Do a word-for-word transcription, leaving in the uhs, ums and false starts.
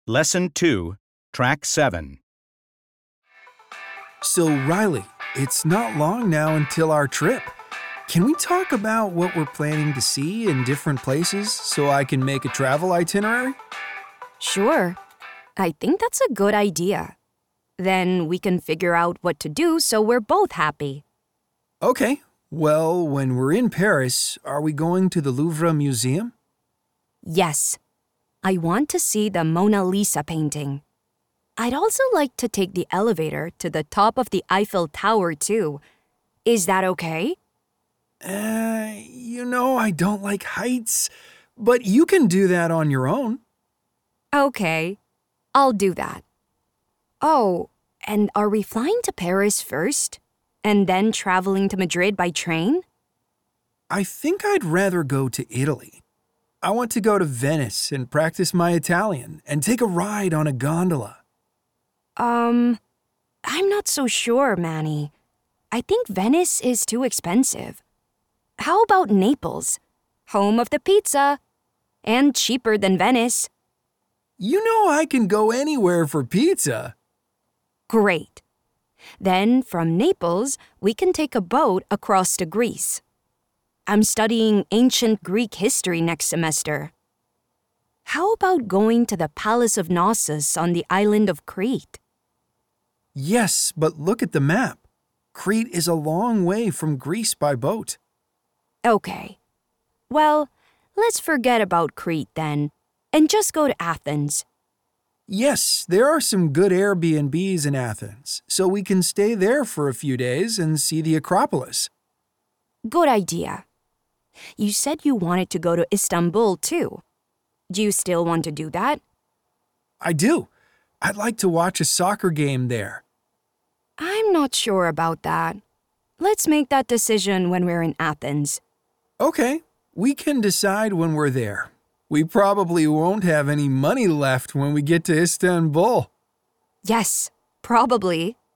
Lesson two, Track seven. So, Riley, it's not long now until our trip. Can we talk about what we're planning to see in different places so I can make a travel itinerary? Sure. I think that's a good idea. Then we can figure out what to do so we're both happy. Okay. Well, when we're in Paris, are we going to the Louvre Museum? Yes. I want to see the Mona Lisa painting. I'd also like to take the elevator to the top of the Eiffel Tower, too. Is that okay? Uh, you know, I don't like heights, but you can do that on your own. Okay. I'll do that. Oh, and are we flying to Paris first? And then traveling to Madrid by train? I think I'd rather go to Italy. I want to go to Venice and practice my Italian and take a ride on a gondola. Um, I'm not so sure, Manny. I think Venice is too expensive. How about Naples? Home of the pizza. And cheaper than Venice. You know I can go anywhere for pizza. Great. Then, from Naples, we can take a boat across to Greece. I'm studying ancient Greek history next semester. How about going to the Palace of Knossos on the island of Crete? Yes, but look at the map. Crete is a long way from Greece by boat. Okay. Well, let's forget about Crete then, and just go to Athens. Yes, there are some good Airbnbs in Athens, so we can stay there for a few days and see the Acropolis. Good idea. You said you wanted to go to Istanbul, too. Do you still want to do that? I do. I'd like to watch a soccer game there. I'm not sure about that. Let's make that decision when we're in Athens. Okay, we can decide when we're there. We probably won't have any money left when we get to Istanbul. Yes, probably.